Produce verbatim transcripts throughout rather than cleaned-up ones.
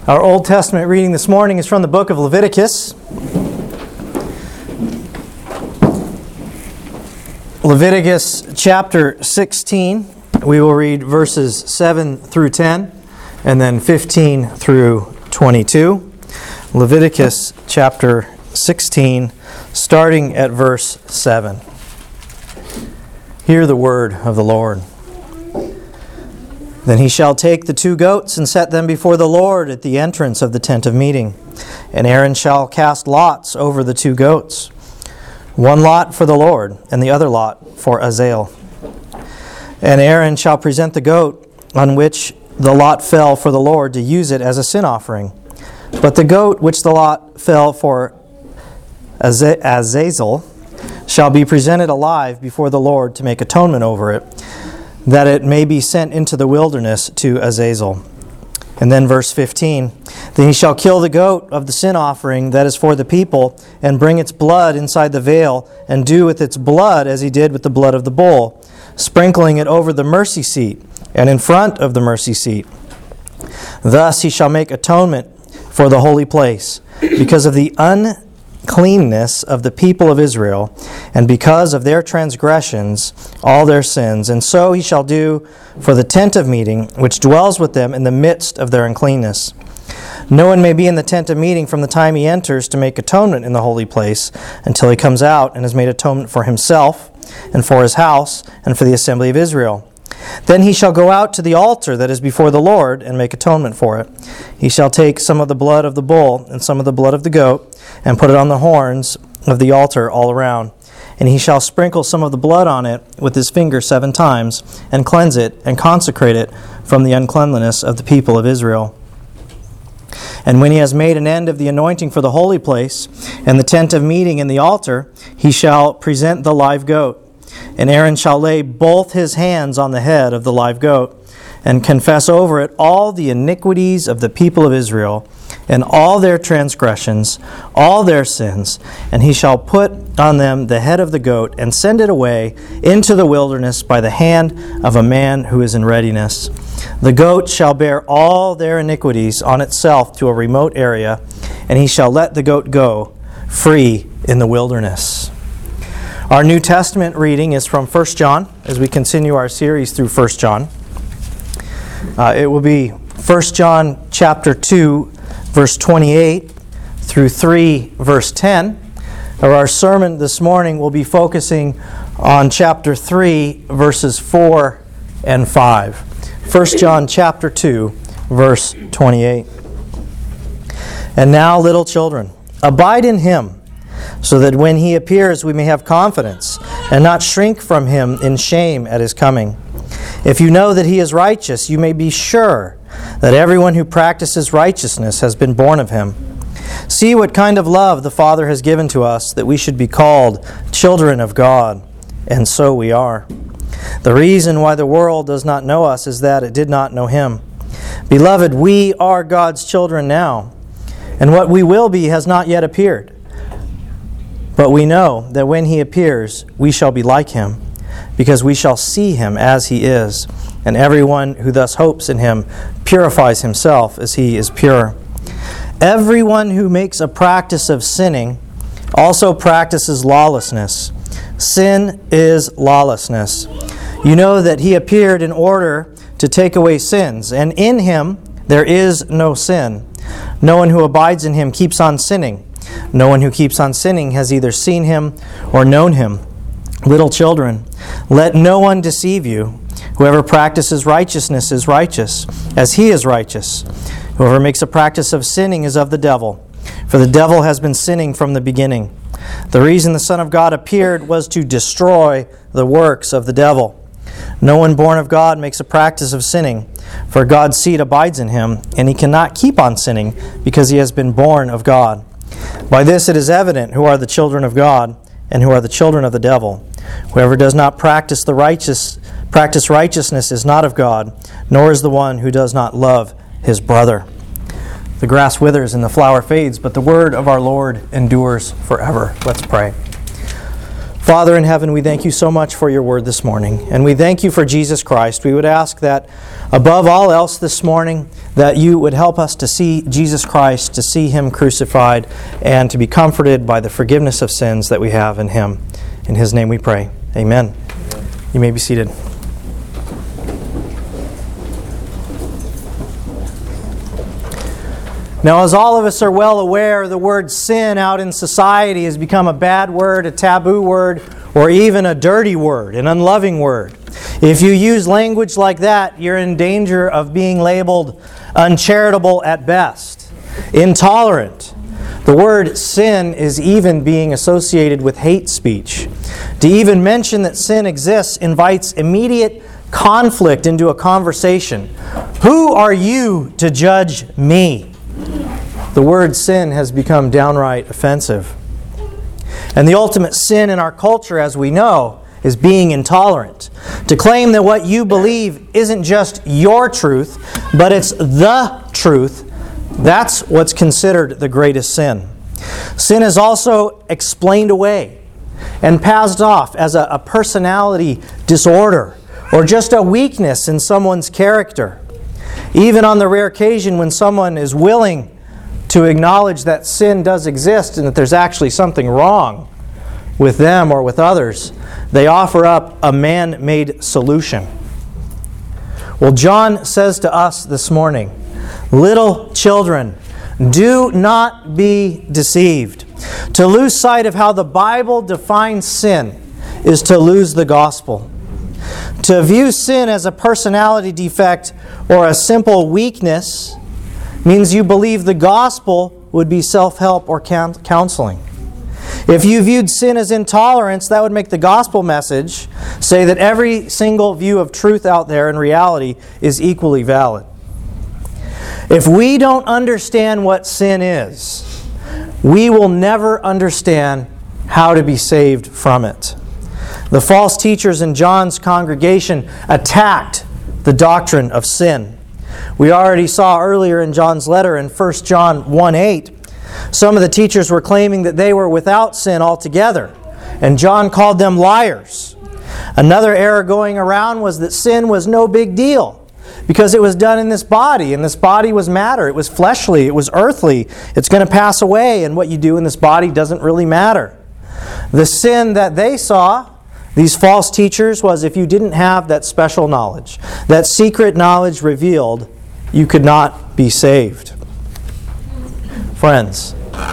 Our Old Testament reading this morning is from the book of Leviticus. Leviticus chapter sixteen. We will read verses seven through ten and then fifteen through twenty-two. Leviticus chapter sixteen, starting at verse seven. Hear the word of the Lord. Then he shall take the two goats and set them before the Lord at the entrance of the tent of meeting. And Aaron shall cast lots over the two goats, one lot for the Lord, and the other lot for Azazel. And Aaron shall present the goat on which the lot fell for the Lord to use it as a sin offering. But the goat which the lot fell for Azazel shall be presented alive before the Lord to make atonement over it, that it may be sent into the wilderness to Azazel. And then verse fifteen, Then he shall kill the goat of the sin offering that is for the people, and bring its blood inside the veil, and do with its blood as he did with the blood of the bull, sprinkling it over the mercy seat, and in front of the mercy seat. Thus he shall make atonement for the holy place, because of the uncleanness of the people of Israel, and because of their transgressions, all their sins. And so he shall do for the tent of meeting, which dwells with them in the midst of their uncleanness. No one may be in the tent of meeting from the time he enters to make atonement in the holy place, until he comes out and has made atonement for himself, and for his house, and for the assembly of Israel. Then he shall go out to the altar that is before the Lord, and make atonement for it. He shall take some of the blood of the bull, and some of the blood of the goat, and put it on the horns of the altar all around. And he shall sprinkle some of the blood on it with his finger seven times, and cleanse it, and consecrate it from the uncleanliness of the people of Israel. And when he has made an end of the anointing for the holy place, and the tent of meeting and the altar, he shall present the live goat. And Aaron shall lay both his hands on the head of the live goat, and confess over it all the iniquities of the people of Israel, and all their transgressions, all their sins. And he shall put on them the head of the goat, and send it away into the wilderness by the hand of a man who is in readiness. The goat shall bear all their iniquities on itself to a remote area, and he shall let the goat go free in the wilderness. Our New Testament reading is from First John, as we continue our series through First John. Uh, it will be First John chapter two, verse twenty-eight through three, verse ten. Our sermon this morning will be focusing on chapter three, verses four and five. First John chapter two, verse twenty-eight. And now, little children, abide in him, so that when he appears we may have confidence, and not shrink from him in shame at his coming. If you know that he is righteous, you may be sure that everyone who practices righteousness has been born of him. See what kind of love the Father has given to us, that we should be called children of God, and so we are. The reason why the world does not know us is that it did not know him. Beloved, we are God's children now, and what we will be has not yet appeared. But we know that when he appears, we shall be like him, because we shall see him as he is. And everyone who thus hopes in him purifies himself as he is pure. Everyone who makes a practice of sinning also practices lawlessness. Sin is lawlessness. You know that he appeared in order to take away sins, and in him there is no sin. No one who abides in him keeps on sinning. No one who keeps on sinning has either seen him or known him. Little children, let no one deceive you. Whoever practices righteousness is righteous, as he is righteous. Whoever makes a practice of sinning is of the devil, for the devil has been sinning from the beginning. The reason the Son of God appeared was to destroy the works of the devil. No one born of God makes a practice of sinning, for God's seed abides in him, and he cannot keep on sinning, because he has been born of God. By this it is evident who are the children of God and who are the children of the devil. Whoever does not practice the righteous practice righteousness is not of God, nor is the one who does not love his brother. The grass withers and the flower fades, but the word of our Lord endures forever. Let's pray. Father in heaven, we thank you so much for your word this morning, and we thank you for Jesus Christ. We would ask that above all else this morning, that you would help us to see Jesus Christ, to see him crucified, and to be comforted by the forgiveness of sins that we have in him. In his name we pray. Amen. You may be seated. Now, as all of us are well aware, the word sin out in society has become a bad word, a taboo word, or even a dirty word, an unloving word. If you use language like that, you're in danger of being labeled uncharitable at best, intolerant. The word sin is even being associated with hate speech. To even mention that sin exists invites immediate conflict into a conversation. Who are you to judge me? The word sin has become downright offensive. And the ultimate sin in our culture, as we know, is being intolerant. To claim that what you believe isn't just your truth, but it's the truth, that's what's considered the greatest sin. Sin is also explained away and passed off as a, a personality disorder or just a weakness in someone's character. Even on the rare occasion when someone is willing to acknowledge that sin does exist and that there's actually something wrong with them or with others, they offer up a man-made solution. Well, John says to us this morning, little children, do not be deceived. To lose sight of how the Bible defines sin is to lose the gospel. To view sin as a personality defect or a simple weakness means you believe the gospel would be self-help or counseling. If you viewed sin as intolerance, that would make the gospel message say that every single view of truth out there in reality is equally valid. If we don't understand what sin is, we will never understand how to be saved from it. The false teachers in John's congregation attacked the doctrine of sin. We already saw earlier in John's letter in First John one eight, some of the teachers were claiming that they were without sin altogether, and John called them liars. Another error going around was that sin was no big deal because it was done in this body, and this body was matter. It was fleshly. It was earthly. It's going to pass away, and what you do in this body doesn't really matter. The sin that they saw, these false teachers, was if you didn't have that special knowledge, that secret knowledge revealed, you could not be saved. Friends,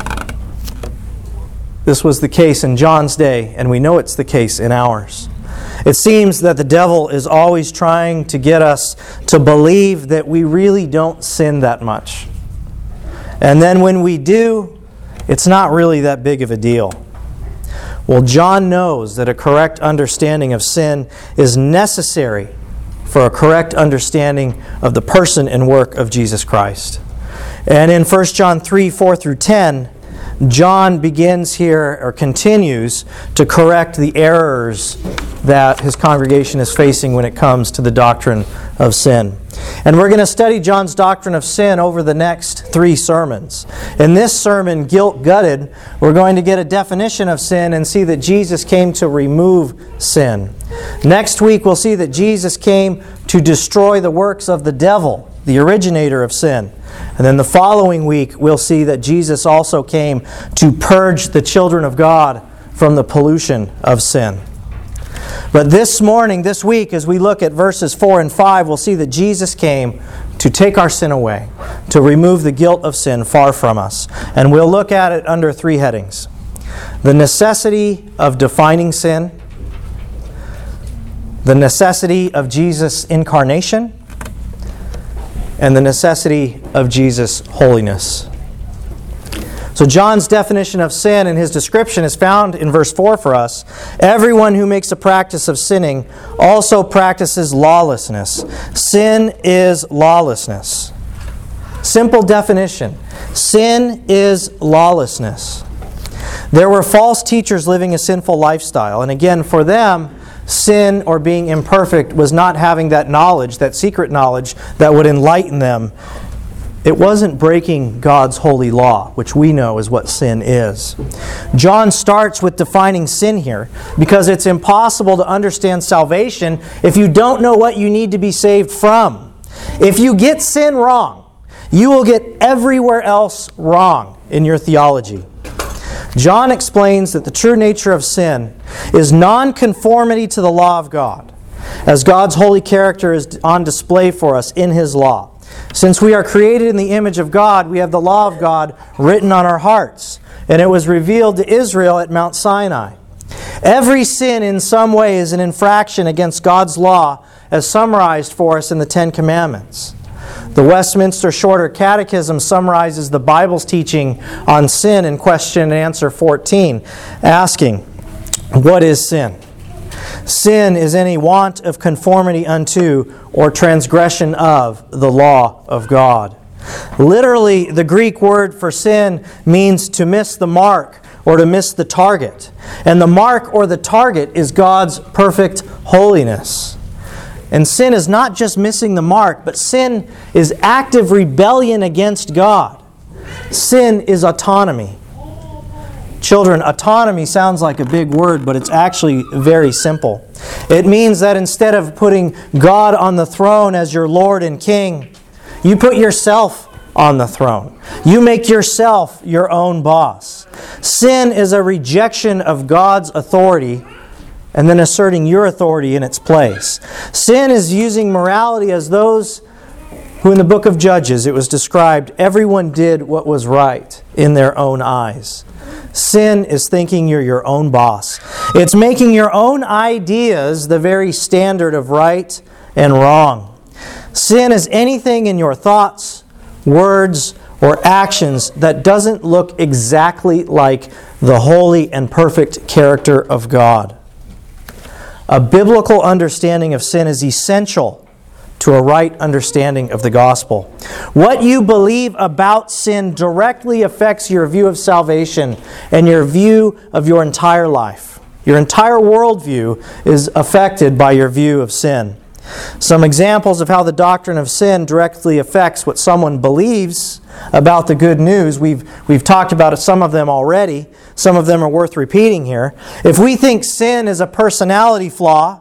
this was the case in John's day, and we know it's the case in ours. It seems that the devil is always trying to get us to believe that we really don't sin that much. And then when we do, it's not really that big of a deal. Well, John knows that a correct understanding of sin is necessary for a correct understanding of the person and work of Jesus Christ. And in First John three, four through ten, John begins here, or continues, to correct the errors that his congregation is facing when it comes to the doctrine of sin. And we're going to study John's doctrine of sin over the next three sermons. In this sermon, Guilt Gutted, we're going to get a definition of sin and see that Jesus came to remove sin. Next week, we'll see that Jesus came to destroy the works of the devil, the originator of sin. And then the following week, we'll see that Jesus also came to purge the children of God from the pollution of sin. But this morning, this week, as we look at verses four and five, we'll see that Jesus came to take our sin away, to remove the guilt of sin far from us. And we'll look at it under three headings: the necessity of defining sin, the necessity of Jesus' incarnation, and the necessity of Jesus' holiness. So John's definition of sin and his description is found in verse four for us. Everyone who makes a practice of sinning also practices lawlessness. Sin is lawlessness. Simple definition. Sin is lawlessness. There were false teachers living a sinful lifestyle. And again, for them, sin or being imperfect was not having that knowledge, that secret knowledge that would enlighten them it wasn't breaking God's holy law, which we know is what sin is. John starts with defining sin here because it's impossible to understand salvation if you don't know what you need to be saved from. If you get sin wrong, you will get everywhere else wrong in your theology. John explains that the true nature of sin is nonconformity to the law of God, as God's holy character is on display for us in His law. Since we are created in the image of God, we have the law of God written on our hearts, and it was revealed to Israel at Mount Sinai. Every sin in some way is an infraction against God's law, as summarized for us in the Ten Commandments. The Westminster Shorter Catechism summarizes the Bible's teaching on sin in question and answer fourteen, asking, "What is sin?" Sin is any want of conformity unto or transgression of the law of God. Literally, the Greek word for sin means to miss the mark or to miss the target. And the mark or the target is God's perfect holiness. And sin is not just missing the mark, but sin is active rebellion against God. Sin is autonomy. Children, autonomy sounds like a big word, but it's actually very simple. It means that instead of putting God on the throne as your Lord and King, you put yourself on the throne. You make yourself your own boss. Sin is a rejection of God's authority and then asserting your authority in its place. Sin is using morality as those who in the book of Judges it was described, everyone did what was right in their own eyes. Sin is thinking you're your own boss. It's making your own ideas the very standard of right and wrong. Sin is anything in your thoughts, words, or actions that doesn't look exactly like the holy and perfect character of God. A biblical understanding of sin is essential to a right understanding of the gospel. What you believe about sin directly affects your view of salvation and your view of your entire life. Your entire worldview is affected by your view of sin. Some examples of how the doctrine of sin directly affects what someone believes about the good news. We've, we've talked about some of them already. Some of them are worth repeating here. If we think sin is a personality flaw,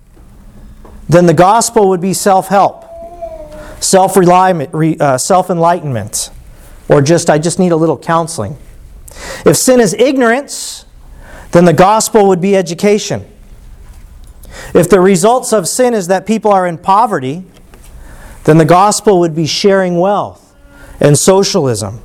then the gospel would be self-help, self-reliance, uh, self-enlightenment, or just, I just need a little counseling. If sin is ignorance, then the gospel would be education. If the results of sin is that people are in poverty, then the gospel would be sharing wealth and socialism.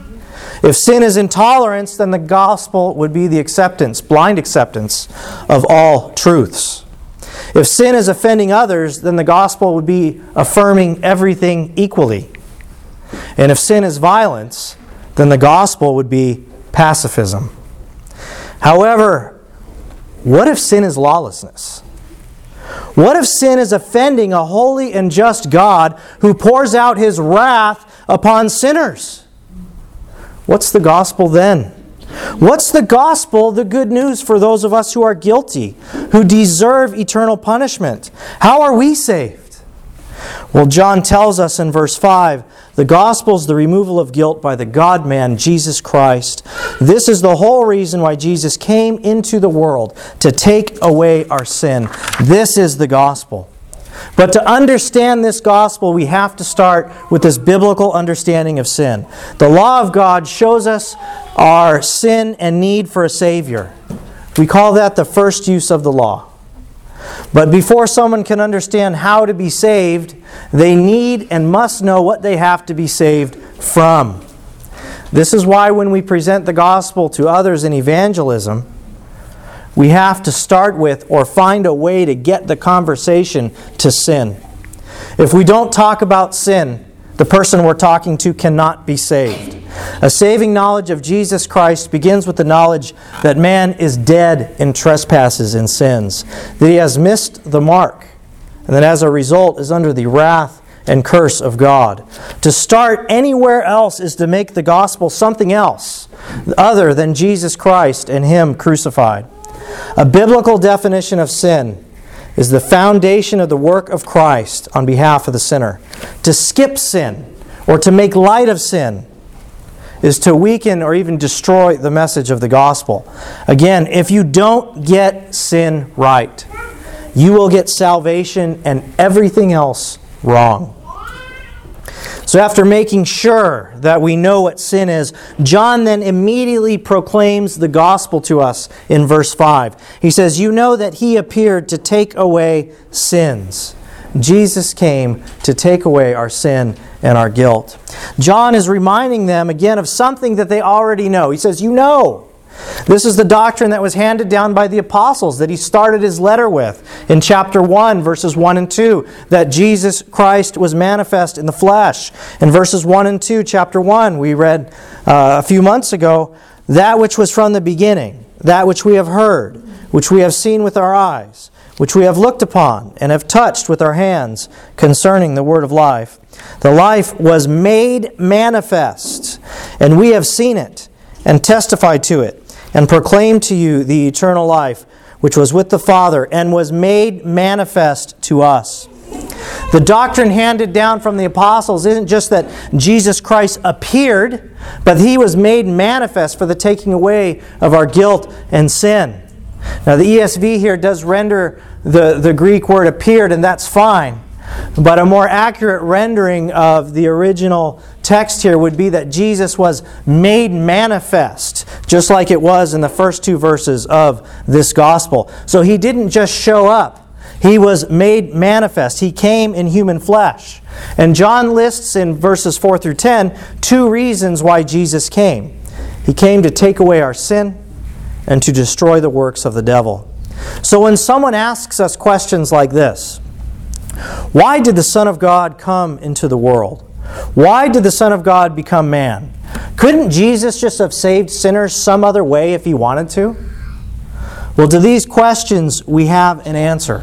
If sin is intolerance, then the gospel would be the acceptance, blind acceptance of all truths. If sin is offending others, then the gospel would be affirming everything equally. And if sin is violence, then the gospel would be pacifism. However, what if sin is lawlessness? What if sin is offending a holy and just God who pours out His wrath upon sinners? What's the gospel then? What's the gospel, the good news for those of us who are guilty, who deserve eternal punishment? How are we saved? Well, John tells us in verse five, the gospel is the removal of guilt by the God-man, Jesus Christ. This is the whole reason why Jesus came into the world, to take away our sin. This is the gospel. But to understand this gospel, we have to start with this biblical understanding of sin. The law of God shows us our sin and need for a Savior. We call that the first use of the law. But before someone can understand how to be saved, they need and must know what they have to be saved from. This is why when we present the gospel to others in evangelism, we have to start with or find a way to get the conversation to sin. If we don't talk about sin, the person we're talking to cannot be saved. A saving knowledge of Jesus Christ begins with the knowledge that man is dead in trespasses and sins, that he has missed the mark, and that as a result is under the wrath and curse of God. To start anywhere else is to make the gospel something else other than Jesus Christ and Him crucified. A biblical definition of sin is the foundation of the work of Christ on behalf of the sinner. To skip sin or to make light of sin is to weaken or even destroy the message of the gospel. Again, if you don't get sin right, you will get salvation and everything else wrong. So after making sure that we know what sin is, John then immediately proclaims the gospel to us in verse five. He says, "You know that He appeared to take away sins." Jesus came to take away our sin and our guilt. John is reminding them again of something that they already know. He says, you know. This is the doctrine that was handed down by the apostles that he started his letter with in chapter one, verses one and two, that Jesus Christ was manifest in the flesh. In verses one and two, chapter one, we read uh, a few months ago, that which was from the beginning, that which we have heard, which we have seen with our eyes, which we have looked upon and have touched with our hands concerning the word of life. The life was made manifest, and we have seen it and testified to it, and proclaimed to you the eternal life, which was with the Father, and was made manifest to us. The doctrine handed down from the apostles isn't just that Jesus Christ appeared, but He was made manifest for the taking away of our guilt and sin. Now the E S V here does render the, the Greek word appeared, and that's fine. But a more accurate rendering of the original text here would be that Jesus was made manifest, just like it was in the first two verses of this gospel. So He didn't just show up. He was made manifest. He came in human flesh. And John lists in verses four through ten two reasons why Jesus came. He came to take away our sin and to destroy the works of the devil. So when someone asks us questions like this, why did the Son of God come into the world? Why did the Son of God become man? Couldn't Jesus just have saved sinners some other way if He wanted to? Well, to these questions, we have an answer.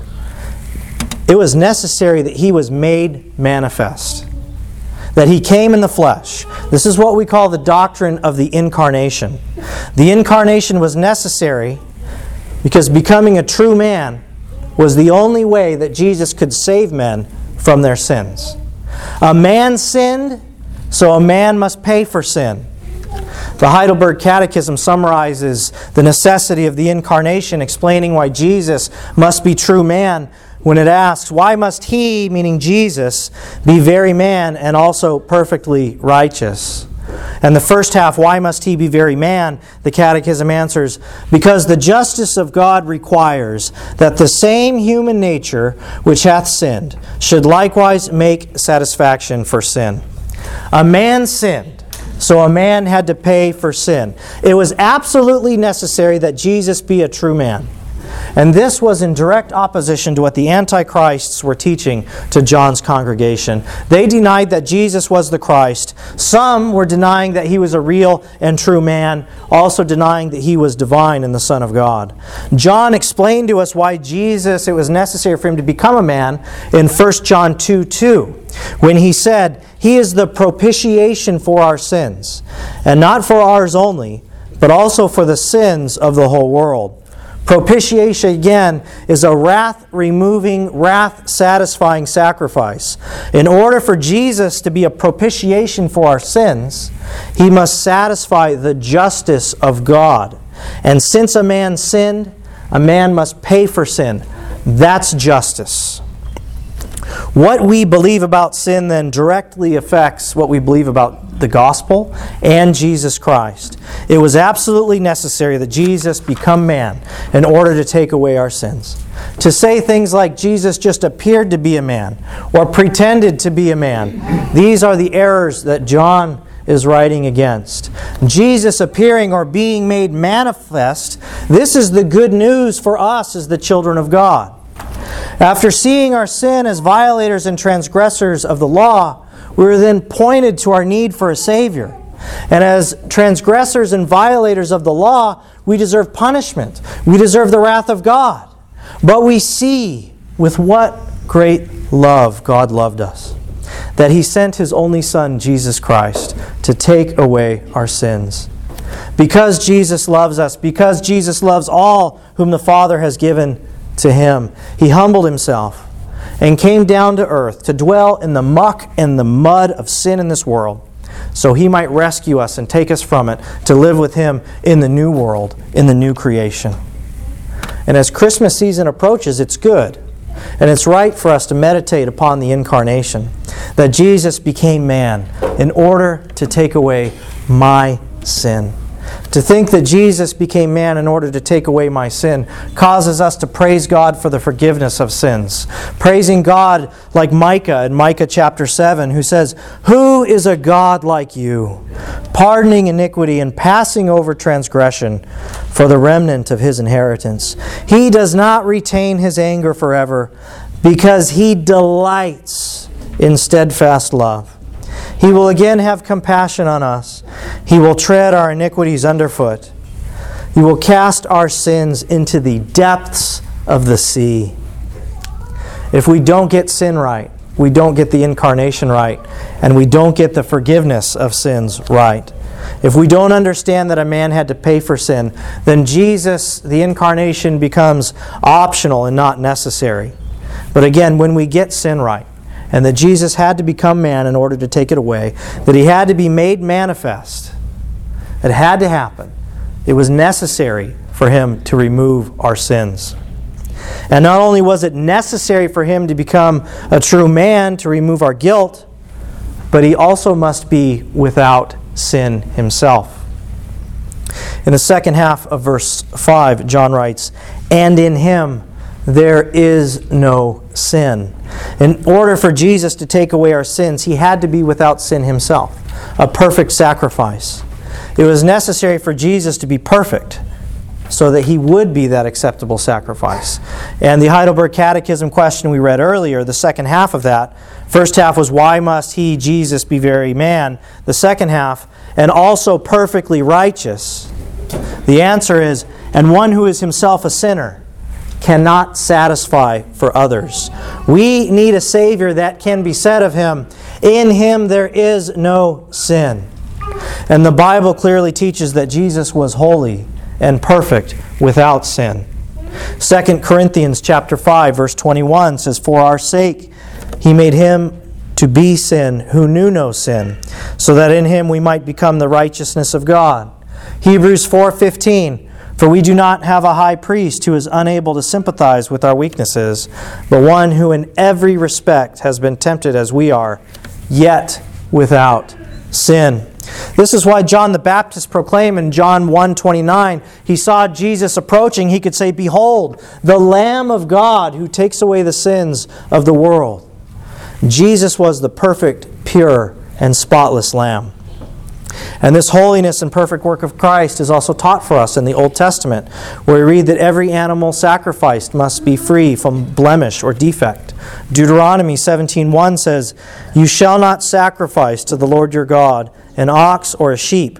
It was necessary that He was made manifest, that He came in the flesh. This is what we call the doctrine of the incarnation. The incarnation was necessary because becoming a true man was the only way that Jesus could save men from their sins. A man sinned, so a man must pay for sin. The Heidelberg Catechism summarizes the necessity of the incarnation, explaining why Jesus must be true man when it asks, why must He, meaning Jesus, be very man and also perfectly righteous? And the first half, why must He be very man? The Catechism answers, because the justice of God requires that the same human nature which hath sinned should likewise make satisfaction for sin. A man sinned, so a man had to pay for sin. It was absolutely necessary that Jesus be a true man. And this was in direct opposition to what the Antichrists were teaching to John's congregation. They denied that Jesus was the Christ. Some were denying that He was a real and true man, also denying that He was divine and the Son of God. John explained to us why Jesus, it was necessary for Him to become a man in First John two two, when he said, He is the propitiation for our sins, and not for ours only, but also for the sins of the whole world. Propitiation, again, is a wrath-removing, wrath-satisfying sacrifice. In order for Jesus to be a propitiation for our sins, He must satisfy the justice of God. And since a man sinned, a man must pay for sin. That's justice. What we believe about sin then directly affects what we believe about the gospel and Jesus Christ. It was absolutely necessary that Jesus become man in order to take away our sins. To say things like Jesus just appeared to be a man or pretended to be a man, these are the errors that John is writing against. Jesus appearing or being made manifest, this is the good news for us as the children of God. After seeing our sin as violators and transgressors of the law, we were then pointed to our need for a Savior. And as transgressors and violators of the law, we deserve punishment. We deserve the wrath of God. But we see with what great love God loved us, that He sent His only Son, Jesus Christ, to take away our sins. Because Jesus loves us, because Jesus loves all whom the Father has given to Him, He humbled Himself and came down to earth to dwell in the muck and the mud of sin in this world, so He might rescue us and take us from it to live with Him in the new world, in the new creation. And as Christmas season approaches, it's good. And it's right for us to meditate upon the incarnation, that Jesus became man in order to take away my sin. To think that Jesus became man in order to take away my sin causes us to praise God for the forgiveness of sins. Praising God like Micah in Micah chapter seven, who says, "Who is a God like you, pardoning iniquity and passing over transgression for the remnant of His inheritance? He does not retain His anger forever, because He delights in steadfast love. He will again have compassion on us. He will tread our iniquities underfoot. He will cast our sins into the depths of the sea." If we don't get sin right, we don't get the incarnation right, and we don't get the forgiveness of sins right. If we don't understand that a man had to pay for sin, then Jesus, the incarnation, becomes optional and not necessary. But again, when we get sin right, and that Jesus had to become man in order to take it away, that He had to be made manifest, it had to happen. It was necessary for Him to remove our sins. And not only was it necessary for Him to become a true man to remove our guilt, but He also must be without sin Himself. In the second half of verse five, John writes, "And in Him there is no sin." In order for Jesus to take away our sins, He had to be without sin Himself, a perfect sacrifice. It was necessary for Jesus to be perfect so that He would be that acceptable sacrifice. And the Heidelberg Catechism question we read earlier, the second half of that, first half was, why must He, Jesus, be very man? The second half, and also perfectly righteous. The answer is, and one who is himself a sinner cannot satisfy for others. We need a Savior that can be said of Him, in Him there is no sin. And the Bible clearly teaches that Jesus was holy and perfect without sin. Second Corinthians chapter five, verse twenty-one says, "For our sake He made Him to be sin who knew no sin, so that in Him we might become the righteousness of God." Hebrews four fifteen, "For we do not have a high priest who is unable to sympathize with our weaknesses, but one who in every respect has been tempted as we are, yet without sin." This is why John the Baptist proclaimed in John one twenty-nine, he saw Jesus approaching, he could say, "Behold, the Lamb of God who takes away the sins of the world." Jesus was the perfect, pure, and spotless Lamb. And this holiness and perfect work of Christ is also taught for us in the Old Testament, where we read that every animal sacrificed must be free from blemish or defect. Deuteronomy seventeen one says, "You shall not sacrifice to the Lord your God an ox or a sheep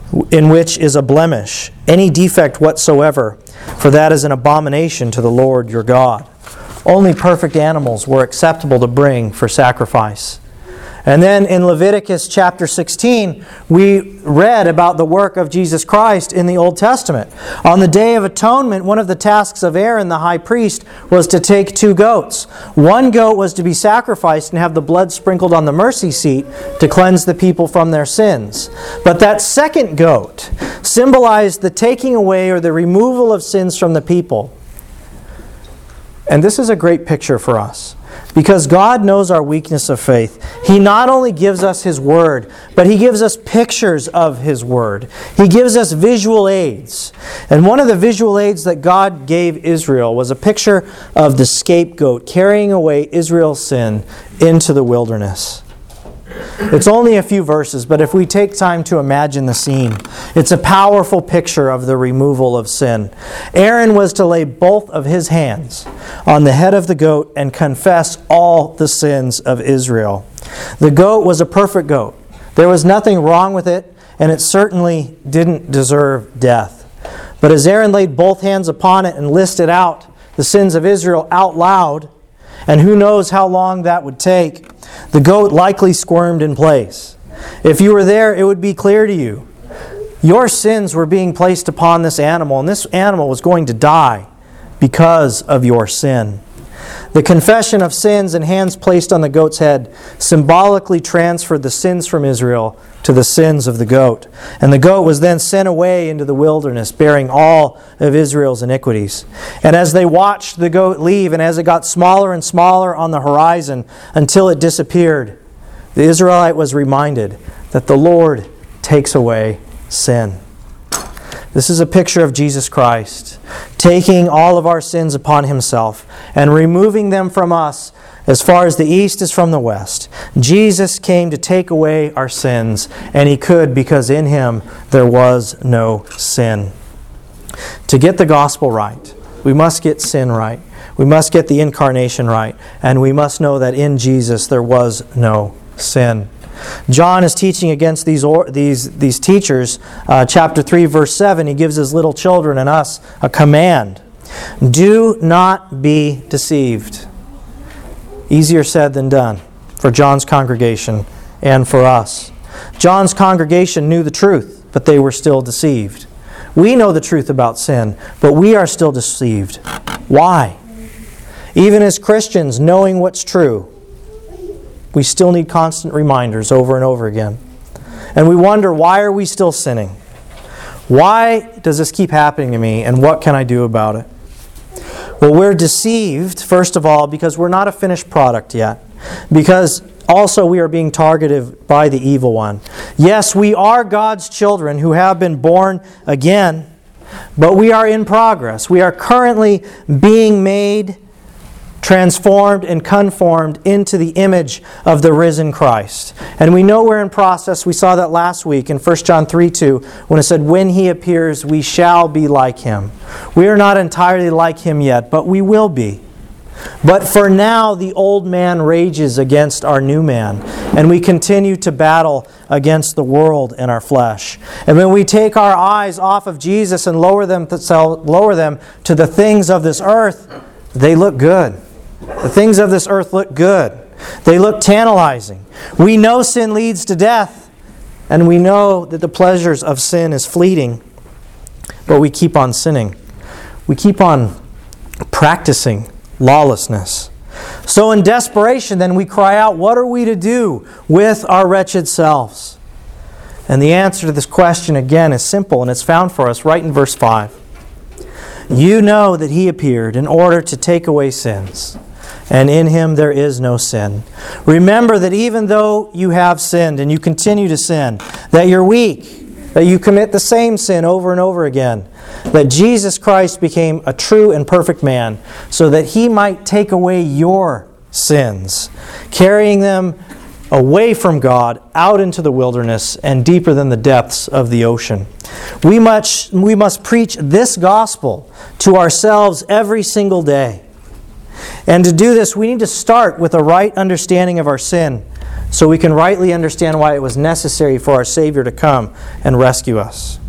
in which is a blemish, any defect whatsoever, for that is an abomination to the Lord your God." Only perfect animals were acceptable to bring for sacrifice. And then in Leviticus chapter sixteen, we read about the work of Jesus Christ in the Old Testament. On the Day of Atonement, one of the tasks of Aaron, the high priest, was to take two goats. One goat was to be sacrificed and have the blood sprinkled on the mercy seat to cleanse the people from their sins. But that second goat symbolized the taking away or the removal of sins from the people. And this is a great picture for us. Because God knows our weakness of faith, He not only gives us His Word, but He gives us pictures of His Word. He gives us visual aids. And one of the visual aids that God gave Israel was a picture of the scapegoat carrying away Israel's sin into the wilderness. It's only a few verses, but if we take time to imagine the scene, it's a powerful picture of the removal of sin. Aaron was to lay both of his hands on the head of the goat and confess all the sins of Israel. The goat was a perfect goat. There was nothing wrong with it, and it certainly didn't deserve death. But as Aaron laid both hands upon it and listed out the sins of Israel out loud, and who knows how long that would take, the goat likely squirmed in place. If you were there, it would be clear to you. Your sins were being placed upon this animal, and this animal was going to die because of your sin. The confession of sins and hands placed on the goat's head symbolically transferred the sins from Israel to the sins of the goat. And the goat was then sent away into the wilderness, bearing all of Israel's iniquities. And as they watched the goat leave, and as it got smaller and smaller on the horizon until it disappeared, the Israelite was reminded that the Lord takes away sin. This is a picture of Jesus Christ, taking all of our sins upon Himself and removing them from us as far as the east is from the west. Jesus came to take away our sins, and He could because in Him there was no sin. To get the gospel right, we must get sin right. We must get the incarnation right, and we must know that in Jesus there was no sin. John is teaching against these or, these these teachers. Uh, chapter three, verse seven, he gives his little children and us a command. Do not be deceived. Easier said than done for John's congregation and for us. John's congregation knew the truth, but they were still deceived. We know the truth about sin, but we are still deceived. Why? Even as Christians, knowing what's true, we still need constant reminders over and over again. And we wonder, why are we still sinning? Why does this keep happening to me, and what can I do about it? Well, we're deceived, first of all, because we're not a finished product yet. Because also we are being targeted by the evil one. Yes, we are God's children who have been born again, but we are in progress. We are currently being made transformed and conformed into the image of the risen Christ. And we know we're in process. We saw that last week in First John three two when it said, when He appears, we shall be like Him. We are not entirely like Him yet, but we will be. But for now, the old man rages against our new man, and we continue to battle against the world and our flesh. And when we take our eyes off of Jesus and lower them to, lower them to the things of this earth, they look good. The things of this earth look good. They look tantalizing. We know sin leads to death, and we know that the pleasures of sin is fleeting, but we keep on sinning. We keep on practicing lawlessness. So in desperation, then we cry out, what are we to do with our wretched selves? And the answer to this question, again, is simple, and it's found for us right in verse five. You know that He appeared in order to take away sins, and in Him there is no sin. Remember that even though you have sinned and you continue to sin, that you're weak, that you commit the same sin over and over again, that Jesus Christ became a true and perfect man so that He might take away your sins, carrying them away from God out into the wilderness and deeper than the depths of the ocean. We must, we must preach this gospel to ourselves every single day. And to do this, we need to start with a right understanding of our sin so we can rightly understand why it was necessary for our Savior to come and rescue us.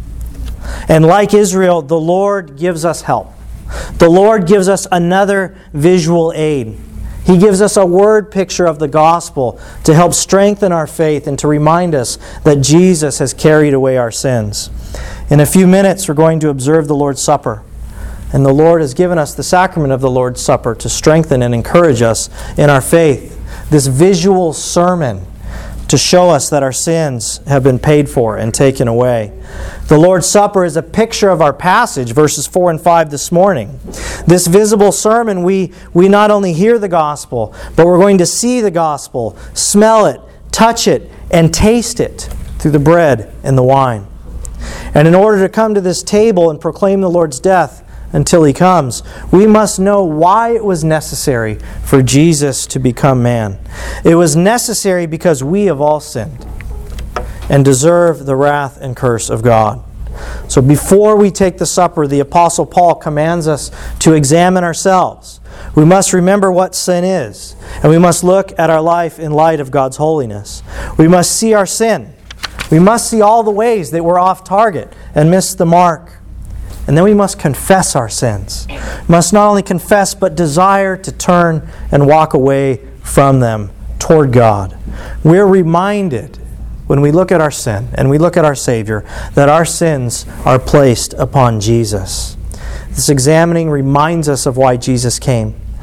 And like Israel, the Lord gives us help. The Lord gives us another visual aid. He gives us a word picture of the gospel to help strengthen our faith and to remind us that Jesus has carried away our sins. In a few minutes, we're going to observe the Lord's Supper. And the Lord has given us the sacrament of the Lord's Supper to strengthen and encourage us in our faith. This visual sermon to show us that our sins have been paid for and taken away. The Lord's Supper is a picture of our passage, verses four and five this morning. This visible sermon, we, we not only hear the gospel, but we're going to see the gospel, smell it, touch it, and taste it through the bread and the wine. And in order to come to this table and proclaim the Lord's death until He comes, we must know why it was necessary for Jesus to become man. It was necessary because we have all sinned and deserve the wrath and curse of God. So before we take the supper, the Apostle Paul commands us to examine ourselves. We must remember what sin is, and we must look at our life in light of God's holiness. We must see our sin. We must see all the ways that we're off target and miss the mark. And then we must confess our sins. We must not only confess, but desire to turn and walk away from them toward God. We're reminded when we look at our sin and we look at our Savior that our sins are placed upon Jesus. This examining reminds us of why Jesus came.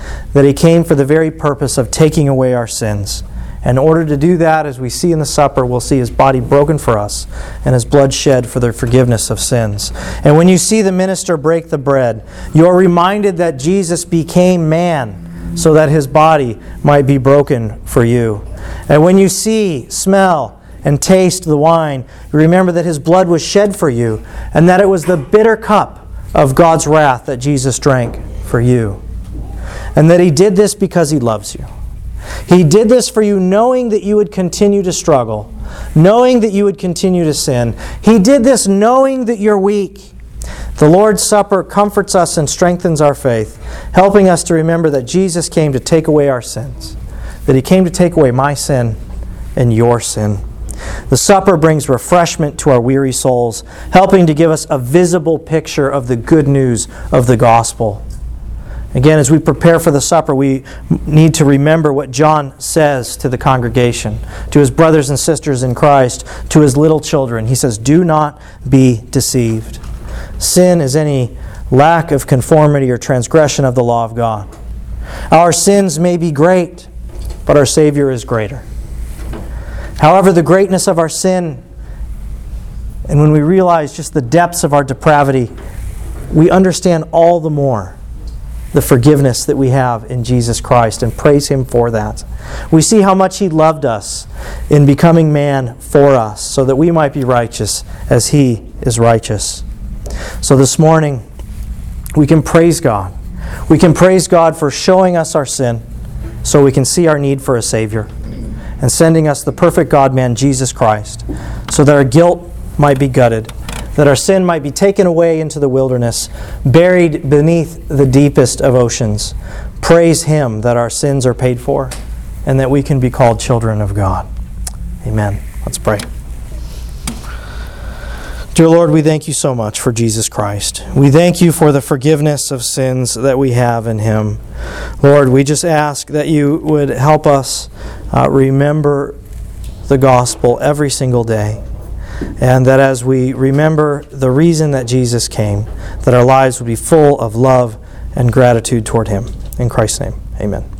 that He came for the very purpose of taking away our sins. In order to do that, as we see in the supper, we'll see His body broken for us and His blood shed for the forgiveness of sins. And when you see the minister break the bread, you're reminded that Jesus became man so that His body might be broken for you. And when you see, smell, and taste the wine, you remember that His blood was shed for you and that it was the bitter cup of God's wrath that Jesus drank for you. And that He did this because He loves you. He did this for you knowing that you would continue to struggle, knowing that you would continue to sin. He did this knowing that you're weak. The Lord's Supper comforts us and strengthens our faith, helping us to remember that Jesus came to take away our sins, that He came to take away my sin and your sin. The supper brings refreshment to our weary souls, helping to give us a visible picture of the good news of the gospel. Again, as we prepare for the supper, we need to remember what John says to the congregation, to his brothers and sisters in Christ, to his little children. He says, "Do not be deceived. Sin is any lack of conformity or transgression of the law of God. Our sins may be great, but our Savior is greater." However, the greatness of our sin, and when we realize just the depths of our depravity, we understand all the more the forgiveness that we have in Jesus Christ and praise Him for that. We see how much He loved us in becoming man for us so that we might be righteous as He is righteous. So this morning, we can praise God. We can praise God for showing us our sin so we can see our need for a Savior and sending us the perfect God-man, Jesus Christ, so that our guilt might be gutted, that our sin might be taken away into the wilderness, buried beneath the deepest of oceans. Praise Him that our sins are paid for and that we can be called children of God. Amen. Let's pray. Dear Lord, we thank You so much for Jesus Christ. We thank You for the forgiveness of sins that we have in Him. Lord, we just ask that You would help us uh, remember the gospel every single day. And that as we remember the reason that Jesus came, that our lives would be full of love and gratitude toward Him. In Christ's name, amen.